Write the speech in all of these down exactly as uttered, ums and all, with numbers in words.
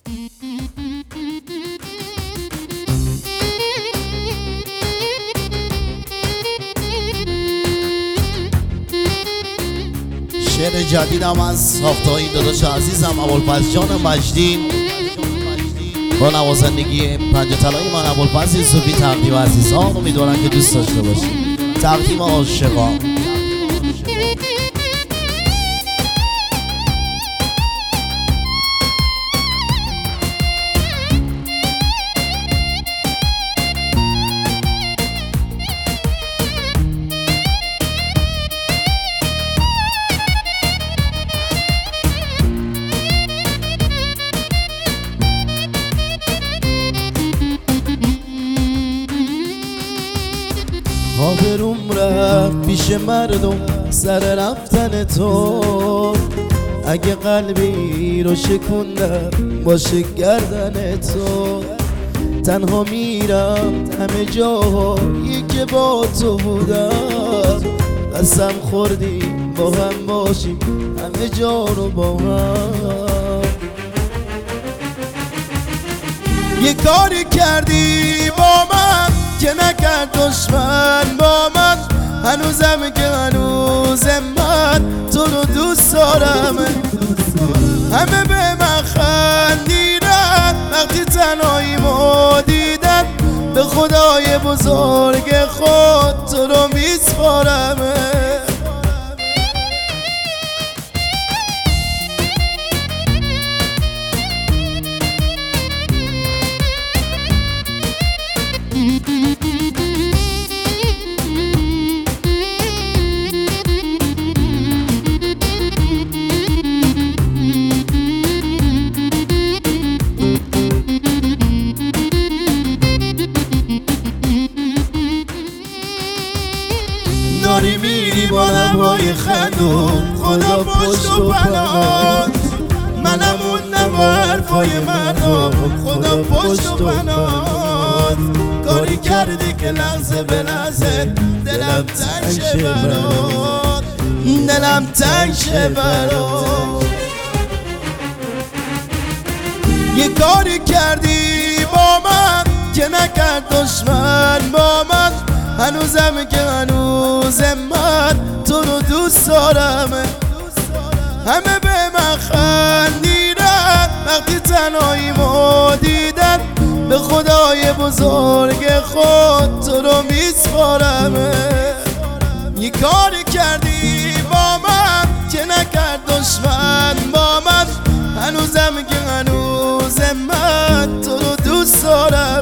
شعر جدیدم از ساختای داداش عزیزم ابوالفضل جان مجدی با نوازندگی پنجه طلای من ابوالفضل یوسفی تقدیم عزیزان. امیدوارم که دوست داشته باشید. تقدیم عاشقان. آبروم رفت پیش مردم سر رفتن تو، اگه قلبی رو شکوندم باشه گردن تو. تنها میرم همه جاهایی که با تو بودم، قسم خوردیم با هم باشیم همه جا رو با هم. یه کاری کردی با من که نکرد دشمن با من، هنوزم که هنوزم من تو رو دوست دارم. همه به من خندیدن وقتی تنهاییمو دیدن، به خدای بزرگ خود تو رو میسپارم. داری میری با لبهای خندون، خدا پشت و پناهت. منم موندم با حرفای مردم، خدا پشت و پناهت. کاری کردی که لحظه به لحظه دلم تنگ شه برات، دلم تنگ شه برات. یه کاری کردی با من که نکرد دشمن با من، هنوزم که هنوزم من تو رو دوست دارم. همه به من خندیدن وقتی تنهاییمو دیدن، به خدای بزرگ خود تو رو میسپارم. یه کاری کردی با من که نکرد دشمن با من، هنوزم که هنوزم من تو رو دوست دارم.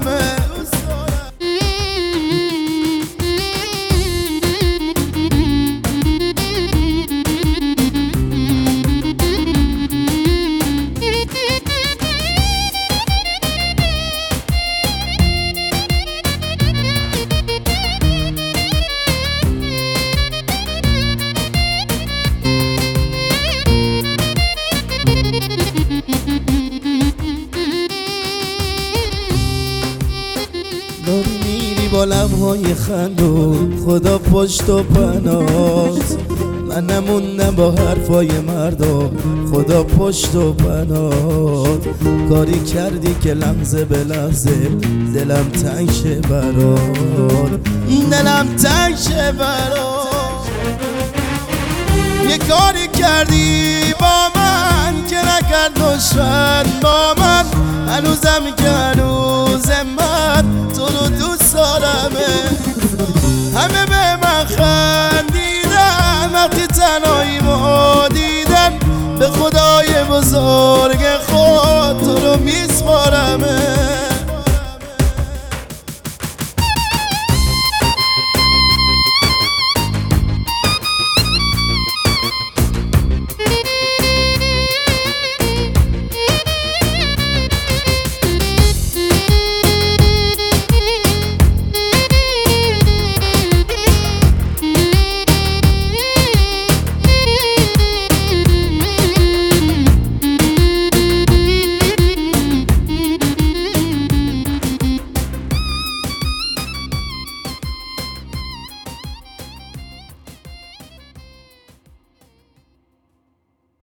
داری میری با لبهای خندون، خدا پشت و پناهت. من نموندم با حرفای مردم، خدا پشت و پناهت. کاری کردی که لحظه به لحظه دلم تنگ شه برات، دلم تنگ شه برات. یه کاری کردی با من که نکرد دشمن با من، هنوزم که هنوزم من تو رو دوست دارم. همه به من خندیدن وقتی تنهاییمو دیدن، به خدای بزرگ خود تو رو میسپارم.